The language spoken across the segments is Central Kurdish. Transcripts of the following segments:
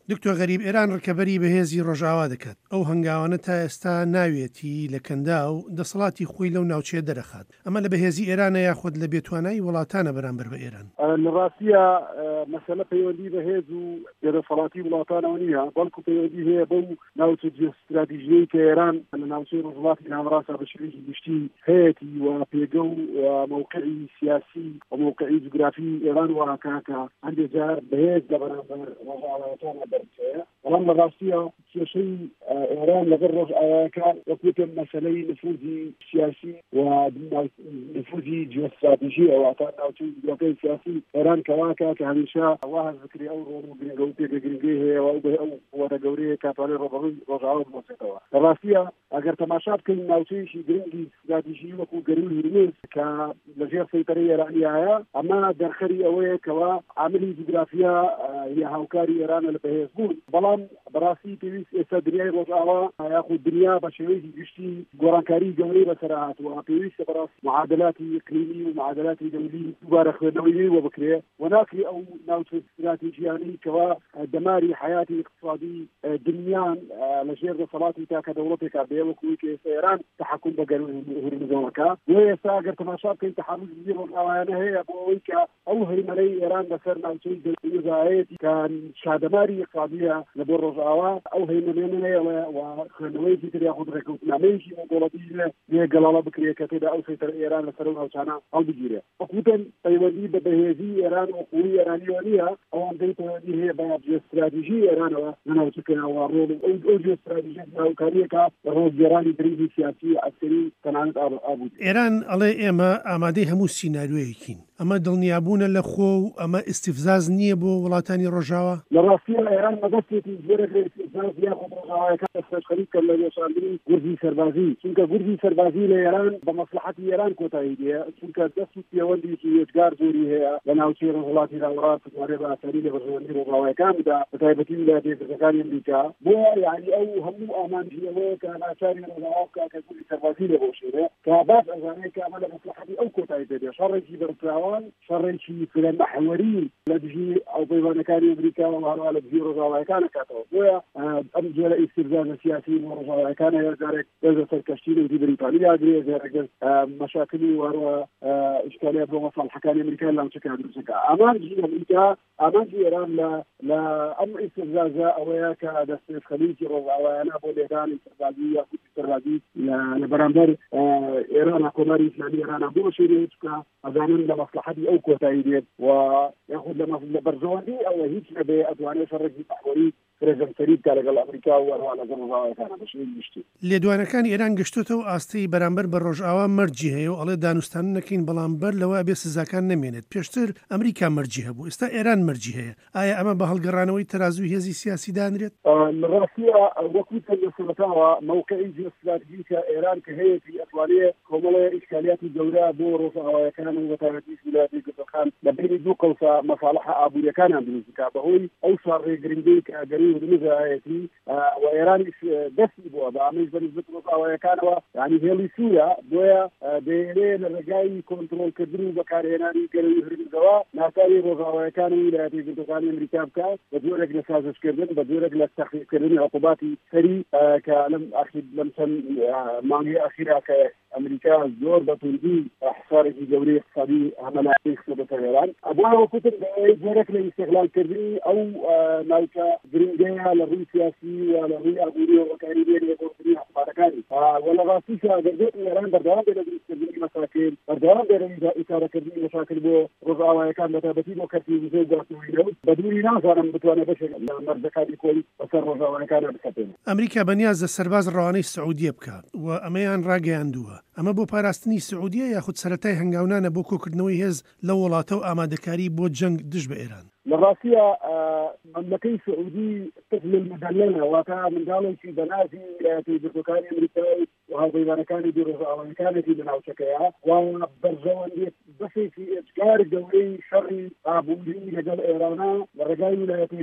دکتۆر غەریب، ئێران ڕکەبەری بەهێزی ڕۆژئاوا دەکات. ئەو هەنگاوانە تا ئێستا ناوێتی لە کەندا و دەسەڵاتی خۆی لەو ناوچەیە دەرەخات. ئەمە لە بەهێزی ئێرانە یاخود لە بێتوانایی وڵاتانە بەرامبەر بە ئێران؟ لە ڕاستیە مەسەلە پەیوەندی بەهێز و دەسەڵاتی وڵاتانەوە نییە، بەڵکو پەیوەندی هەیە بەو ناوچە جیۆستراتیژیەی کە ئێران لە ناوچەی ڕۆژهەڵاتی ناوەڕاستە بە شێوەیەکی گشتی هەیەی و پێگە و موقعی سیاسی و موقعی جوگرافی ئێران وڵاتەکە هەندێک جار بەهێز لە بەرامبەر ڕۆژئاوایەکانە دەرچەیە. بەڵام لە ڕاستیە کێشەی ئێران لەگەڵ ڕۆژئاوایەکان وەکوتم مەسەلەی نفوذی سیاسی و نفوذی جیۆستراتیژی ئەواتە ناوچەی جوگرافیای سیاسی ئێران کەواکە کە هەمیشە واز بکرێ ئەو ڕۆڵ و گرنگە و پێگە گرنگی هەیە و ئەو قووەتە گەورەیە کاتوانێت ڕۆبەڕووی ڕۆژئاوا بنووسێتەوە. لە ڕاستیە ئەگەر تەماشا بکەین ناوچەیەکی گرنگی استراتیژی وەکو گەروی هورمز کە لەژێر سەیطرەی ئێرانیایە، ئەمە دەرخەری ئەوەیە کەوا عاملی جوگرافیا یا هاوکاری ئێرانە لە بەهێزبوون. بەڵام بەڕاستی پێویست ئێستا دنیای ڕۆژئاوا یاخود دنیا بە شێوەیەکی گشتی گۆڕانکاری گەورەی بەسەر هاتووە. پێویستە بەڕاستی معادلاتی اقلیمی و معادلاتی دەولی دووبارە خوێندنەوەی وە بکرێ و ناکرێ ئەو ناوچە استراتیژیانەی کەوا دەماری حیاتی اقتصادی دنیان لەژێر دەسەڵاتی تاکە دەوڵەتێکا بێ وەکوی کە ئێستا ئێران تەحەکوم بە گەروی هورمزەوەکە. و ئێستا ئەگەر تەماشا بکەین تەحەرروزی ڕۆژئاوایانە هەیە بۆ ئەوەی کە ئەو هەرمەرەی ئێران بەسەر ناوچەی دەوڵەتێتی کە شادەماری اقتصادیە لە بۆ ڕۆژئاوا ئەو هەرمەرێنەیە و خوێندنەوەیەکی تر یاخود ڕێکەوتنامەیەکی دەوڵەتی لێ گەڵاڵە بکرێت کە تێدا ئەو سەیطرە ئێران لەسەر ئەو ناوچانە هەڵبگیرێ. وەکوتن پەیوەندی بە بەهێزی ئێران و قووی ئێرانیەوە نییە، ئەوەندەی پەیوەندی هەیە بە جیۆستراتیژی ئێرانەوە لە ناوچەکەیەوە ڕۆڵ ئەو جیۆستراتیژی هاوکاریەکە لە ڕۆژگێڕانی بریدی سیاسی عسکەری تەنانەت ئابووری. ئێران ئەڵێ ئێمە ئامادەی هەموو سیناریۆیەکین. ئەمە دڵنیابوونە لە خۆ و ئەمە ئیستیفزاز نییە بۆ وڵاتانی ڕۆژاوا؟ لە ڕاستیە ئێران مەبەستێکی زۆرە لە ئیستیفزاز یاخود ڕۆژاوایەکە دەستخەریت کە لە وێشاندنی گورزی سەربازی، چونکە گورزی سەربازی لە ئێران بە مەسلحەتی ئێران کۆتایی دێ، چونکە دەست و پەیوەندێکی هێزگار زۆری هەیە لە ناوچەی ڕۆژهەڵاتی ناوەڕاست بتوانێت بە ئاسانی لە بەرژەوەندی ڕۆژاوایەکان بدا، بەتایبەتی ویلایەتە ئەمریکا. بۆ یعنی ئەو هەموو ئامانجیەوەیە کە ناچاری ڕۆژاوا بکات کە گورزی سەربازی لە بۆشێنێ کە باس ئەزانێت کە ئەمە لە مەسلحەتی ئەو کۆتایی دێ، شەڕێکی بەرپراوان، شەڕێکی فرەمەحوەری لە دژی ئەو پەیوانەکانی ئەمریکا و هەروە لە دژی ڕۆژاوایەکان دەکاتەوە. بۆیە ئەم جۆرە ئیستیفزازە سیاسی ڕۆژاوایەکان هەیە جارێک دەست سەرکەشتی لە بریتانیا ئاگرێ، جارێک مەشاکلی و هەروە ئیشکالیات بۆ مەساڵحەکانی ئەمریکا لە ناوچەکان دروستەکە. ئامانجی ئەمریکا، ئامانجی ئێران لە ئەم ئیستیفزازە ئەوەیە کە دەستێت خەلیکی ڕۆژاوایانە بۆ لێدانی سەربازی یا کوتی سەربازی لە بەرامبەر ئێران کۆماری ئیسلامی ئێران بۆ شێوەیە کە ئەزانن لە مەسلحەتی ئەو کۆتایی دێت و یاخود لە بەرژەوەندی ئەوە هیچ نەبێ ئەتوانێت شەڕێکی پەحوەری فرێزەمسەری بکات لەگەڵ ئەمریکا و هەروە لەگەڵ ڕۆژاوایەکانە بە شێوەیەکی گشتی. لێدوانەکانی ئێران گەشتوتەوە ئاستی بەرامبەر بە ڕۆژئاوا مەرجی هەیە و ئەڵێ دانوستان نەکەین، بەڵام بەر لەوە بێ سزاکان نەمێنێت. پێشتر ئەمریکا مەرجی هەبوو، ئێستا ئێران مەرجی هەیە. ئایا ئەمە بە هەڵگەڕانەوەی تەرازوی هێزی سیاسی دانرێت؟ لە ڕاستیە وەکوتە لە سەرەتاوە موقعی جیۆستراتیژی کە ئێران کە هەیەی ئەتوانێت کۆمەڵێ ئیشکالیاتی گەورە بۆ ڕۆژاوایەکان و بەتایبەتی ویلایەتە یەکگرتووەکان لە بینی دوو قەوسە مەساڵحە ئابوووریەکانیان دروست بکات بەهۆی ئەو شاڕێگرنگەی کە گەروی هورمز هەیەتی و ئێرانیش دەستی بووە بە ئەمەش بەنسبەت ڕۆژاوایەکانەوە، یعنی هێڵی سوورە. بۆیە دەیەوێت لە ڕێگای کۆنتڕۆڵکردن و بەکارهێنانی گەروی هورمزەوە ناکاری ڕۆژاوایەکان و ویلایەتە یەکگرتووەکانی ئەمریکا بکات بە جۆرێک لە سازشکردن، بە جۆرێک لە تەخفیفکردنی عقوباتی سەری کە لەم چەند مانگی ئەخیرا کە ئەمریکا زۆر بەتوندی حسارێکی گەورەی اقتصادی هەمەلایەتی خستۆتە ئێران. بۆیە وەکوتم جۆرێک لە ئیستیغلالکردنی ئەو ناوچە گرنگەیە لە ڕووی سیاسی و لە ڕووی ئابووری و بەکاریبێنی لێکۆڵکردنی حکومەتەکانی. وە لە ڕاستیش ئەگەر ئێران بەردەوام بێت لە دروستکردنی مەساکل، بەردەوام بێت لە ئیسارەکردنی مەشاکل بۆ ڕۆژاوایەکان بەتایبەتی بۆ کەرتی وزە و گواستنەوەی نەوت، بە دووری نازانم بتوانێت بەشێک لە مەرجەکانی کۆی بەسەر ڕۆژاوایەکانە بکەوێت. ئەمریکا بەنیاز لە سەرباز ڕەوانەی سعودیە بکات و ئەمەیان ڕاگەیاندووە. ئەمە بۆ پاراستنی سعودیە یاخود سەرەتای هەنگاونانە بۆ کۆکردنەوەی هێز لە وڵاتە و ئامادەکاری بۆ جەنگ دژ بە ئێران؟ لە ڕاستیە مەملەکەی سعودی طفل المدللە، واتە منداڵێکی بەنازی ویلایەتە یەکگرتووەکانی ئەمریکای و هاوپەیمانەکانی ڕۆژاوایەکانێکی لە ناوچەکەیە و بەرژەوەندێت بەسێکی ئێجگار گەورەی شەڕی ئابووری لەگەڵ ئێرانە لە ڕێگای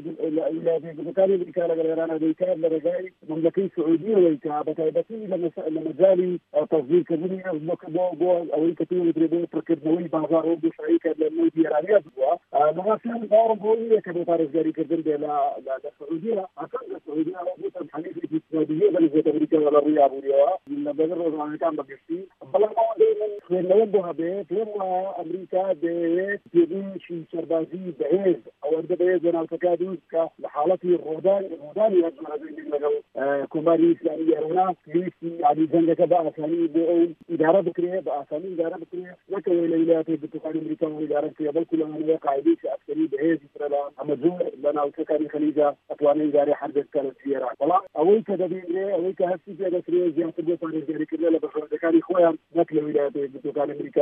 ویلایەتە ئەمریکا لەگەڵ ئێرانە دەیکات لە ڕێگای مەملەکەی سعودیەوەی کە بەتایبەتی لە مەجالی تەزویرکردنی بۆ ئەوەی کە پێوترێ بۆ پڕکردنەوەی بازار و گوشایی کە لە نێو ئێرانیە بووە لەڕاستیان باوەڕم بۆ نییە کە بۆ پارێزگاریکردن بێ لە سعودیە ئەسەن لە سعودیە بۆتە حەلیفێکی اقتصادیە بەنسبەتە ئەمریکا لە ڕووی ئابووریەوە لە بەر ڕۆژانەکان بەگشتی بەڵام من خوێندنەوەم بۆ هەبێ پێم وایە ئەمریکا دەیەوێت پێدوشی سەربازی بەهێز ئەوەندە بەهێز بەناوچەکە دروست کە لە حاڵەتی ڕۆدانی لەگەڵ کۆماری ئیسلامی ئێرانە پێویستی علی جەنگەکە بە ئاسانی بۆ ئەو ئیدارە بکرێت بە ئاسانی ئیدارە بکرێت نەکەوەی لە ویلایەتە یەکگرتووەکانی ئەمریکا و ئیدارە بکرێت بەڵکو لەوانەیە قاعدەی ئەسکەری بەهێزی ترەدا ئەمە زۆر لە ناوچەکانی خەلیجە ئەتوانێت ئیدارەی حرب بکات لە ئێران بەڵام ئەوەی کە دەبینرێ ئەوەی کە هەستی پێ دەکرێت زیاتر بۆ پارێزگاریکردن لە بەشەکانی خۆیان نەک لە ویلایەتە یەکگرتووەکانی ئەمریکا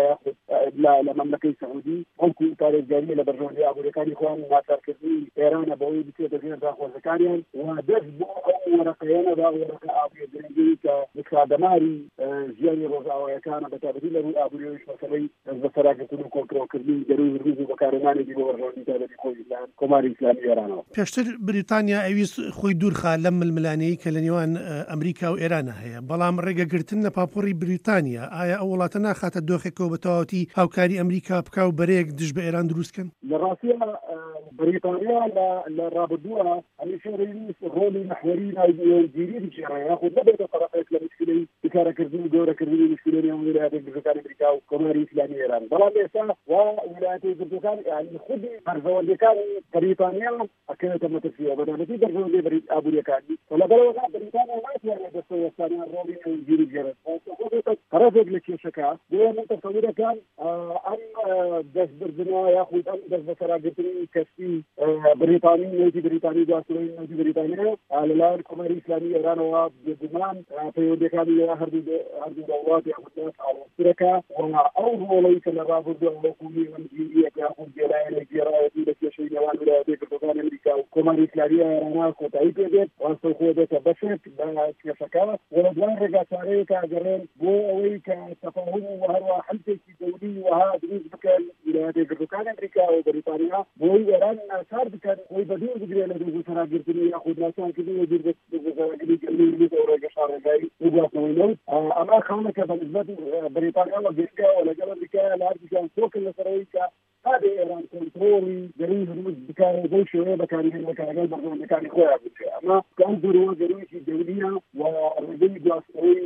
لە مەملەکەی سعودی بەڵکو پارێزگاری لە بەرژەوەندی ئابوووریەکانی خۆیان ناچارکردنی ئێرانە بەوەی بچێتە ژێر داخۆزەکانیان و دەست بۆ ئەو وەرەقەیەنەدا وەرەقە ئابووریەکەی کە مکادەماری ژیانی ڕۆژئاوایەکانە بەتابەتی لە ڕووی ئابووریەوەیش مەسەلەی بەسەراکردن و کۆنتڕۆڵکردنی دەروی هەرموز و بەکارهێنانێکی بۆ بەرژەوەندی تایبەتی خۆی ئیسلام کۆماری ئیسلامی ئێرانەوە پێشتر بریتانیا ئەویست خۆی دوورخا لەم ململانەیە کە لە نێوان ئەمریکا و ئێرانە هەیە بەڵام ڕێگەگرتن لە پاپۆری بریتانیا ئایا ئەو وڵاتە ناخاتە دۆخێکەوە بە تەواوەتی هاوکاری ئەمریکا بکا و بەرەیەک دژ بە ئێران دروستکەن لە ڕاستیە بریتانیا لە ڕابردووە هەمیشە ڕۆلی محوەری ناوگیری بچێڕەیە خۆ نەبێتە طرفێک لە مشکلەی بکارەکردن و گەورەکردنی مشکلەی هەموو ویلایەتە یەکگرتووەکانی ئەمریکا و کۆماری ئیسلامی ئێران بەڵام ئێستا ویلایەتە یەکگرتووەکان یعنی خودی بەرژەوەندەکانی بریتانیا ئەکەوێتە مەترسیەوە بەتابەتی بەرژەوەندەی ئابووریەکانی لەبەرەوە بریتانیا ناتوانێت دەستەی وەستانیان ڕۆلی ناوگیری بگێڕێت طرفێک لە کێشەکە بۆ من تەسەورەکان ئەم دەستبردنەوە یاخود ئەم دەست بەسەراگرتنی کەستی بریتانی نوتی بریتانی دواسەوەی نوتی بریتانیا لەلایەن کۆماری ئیسلامی ئێرانەوە بێگومان پەیوەندیەکانی هەردوو دەوڵات یاخود ئاڵۆزترەکە ئەو ڕۆڵەی کە لە ڕابردووە وەکوی وەنجیریەک یاخود جێلایەنێک گێڕاوەتی لە کێشەی نێوان ویلایەتە یەکگرتووەکانی ئەمریکا و کۆماری ئیسلامی ئێرانە کۆتایی پێدێت وانسە خۆ دێتە بەشێک بە کێشەکە وە دوای ڕێگاچارەیەک ئاگەڕێن بۆ ئەوەی کە تەفاهم و هەروە حەلفێکی دەولی وها دروست بکەن ویلایەتە یەکگرتووەکانی ئەمریکا و بریتانیا بۆی ئێران ناچار بکەن خۆی بەدوور بگرێت لە دوو سەراگرتنی یاخود ناچارکردنی دوور بەسەراگری گەورەی ڕێگای وگاتەوەی نەوت ئەمە خەونەکە بەنسبەت بریتانیا و گەشتە و لەگەڵ ئەمریکا لە هەردووکیان تۆکن لەسەرەوەی کە هذا إيران كنترولي جريمة بكاري بوشة بكاري بكاري بكاري خويا أما كان ضرورة جريمة دولية والرجل جاسوي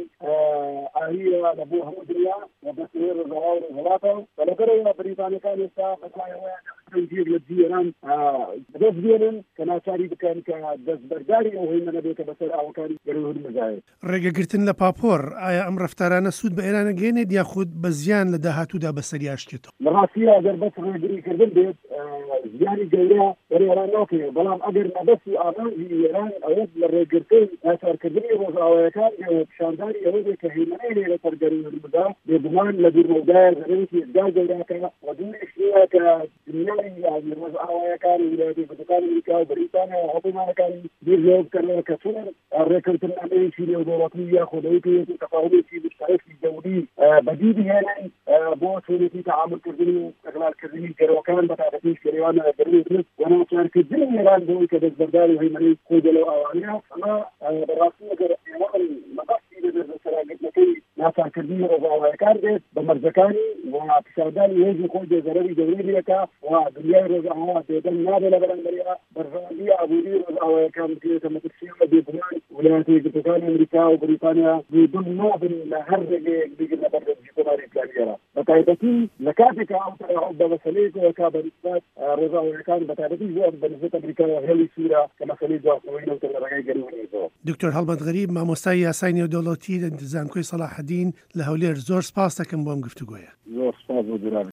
هي لأبوها مدرية وبصير الظواهر الغلاطة فلقرأ بريطانيا كان يسا فتاة تنجير للجيران بدأت جيران كان شاري بكان كدس برداري أو هنا نبيك بصير أو كان جريمة المزايد ڕێگەگرتن لە پاپۆر ئایا ئەم ڕەفتارانە سوود بە ئێرانە گەێنێت یاخود بە زیان لە داهاتوودا بەسەریاشتێتەوە لە ڕاستیە ئەگەر بەس ڕێگریکردن بێت زیانی گەورە بەرەی ئێران ناکرێت بەڵام ئەگەر مەبەستی ئامانجی ئێران ئەوە لە ڕێگرتن ناچارکردنی ڕۆژئاوایەکان پیشانداری ئەوە بێت کە هێمنەی لێرە سەرگەری هەرمودا بێگومان لە دوورمەودایە زەرێکی ئێزگا گەوراکە و دووریش نییە کە دنیای ڕۆژئاوایەکان و ویلایەتە یەکگرتووەکانی ئەمریکا و بریتانیا و هەڵبژاردنەکانی بیر لێو بکەنەوە کە چۆن ڕێکردن ئەمریکی نێودەوڵەتی یاخودەوەی پێویستی تەفاهمێکی مشترکی دەولی بەدی بهێنن بۆ چۆنێتی تەعاملکردنی و ئەغلالکردنی گەرەوەکان بەتابەتی شێوان دەرێت و ناچارکردنی ئێران بۆی کە دەستبەرداری هەیمەنەی خۆی لەو ئەوانەیە ئەمە بەڕاستی ئەگەر ئێوەن مەبەستی لە سەراگرتنەکەی ناچارکردنی ڕۆژئاوایەکان بێت بە مەرجەکانی و پیشاردانی هێزی خۆی دێزەرەری گەورەی لێکە و دنیای ڕۆژئاوا بێدەنگ نابێت لە بەرامبەریە بەرژەوەندی ئابووری ڕۆژئاوایەکان بکرێتە مەترسیەوە بێگومان ویلایەتە یەکگرتووەکانی ئەمریکا و بریتانیا بێدەنگ نابن لە هەر ڕێگەیەک بگرنە بەردەستی کۆماری ئیسلامیەوە بەتایبەتی لە کاتێکە ئەو تەواو بە مەسەلەیەکەوە کا بەنسبەت ڕۆژئاوایەکان بەتایبەتی زۆر بەنسبەت ئەمریکا و هێڵی سوورە کە مەسەلەی جواسەوەی نەوتە لە ڕێگای گەروەنیەوە دکتۆر هەڵمەت غەریب مامۆستای یاسای نێودەوڵەتی لە زانکۆی سەلاحەدین لە هەولێر زۆر سپاس دەکەم بۆم گفتوگۆیە زۆر سپاس بۆ